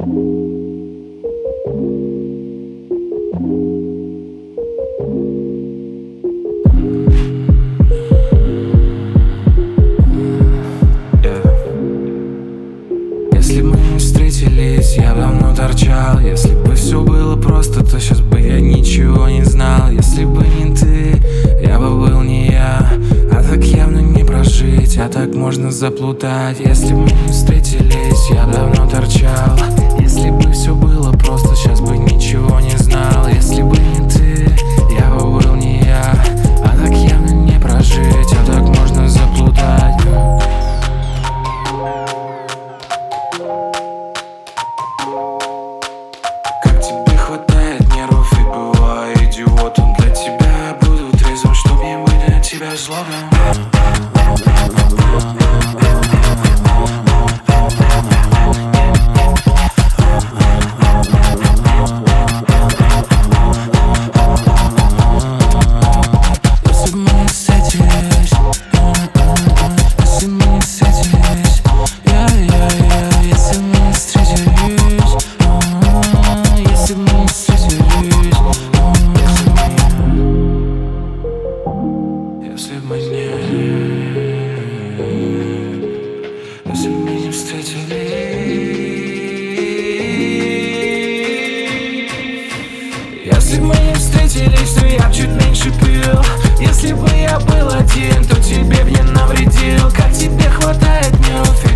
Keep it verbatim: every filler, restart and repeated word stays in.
Если бы мы не встретились, я бы давно торчал. Если бы все было просто, то сейчас бы я ничего не знал. Если бы не ты, я бы был не я. А так явно не прожить, а так можно заплутать. Если бы мы не встретились, я бы давно торчал. Если бы все было просто, сейчас бы ничего не знал. Если бы не ты, я бы был не я. А так явно не прожить, а так можно заплутать. Как тебе хватает нервов, ведь бываю идиотом. Для тебя я буду трезвым, чтоб не быть для тебя злобным. Если мы не встретились, если мы не встретились, я-я-я, если мы не встретились, если мы не встретились, если мы не, если мы не встретились. Если бы мы не встретились, то я б чуть меньше пил. Если бы я был один, то тебе б не навредил. Как тебе хватает нервов,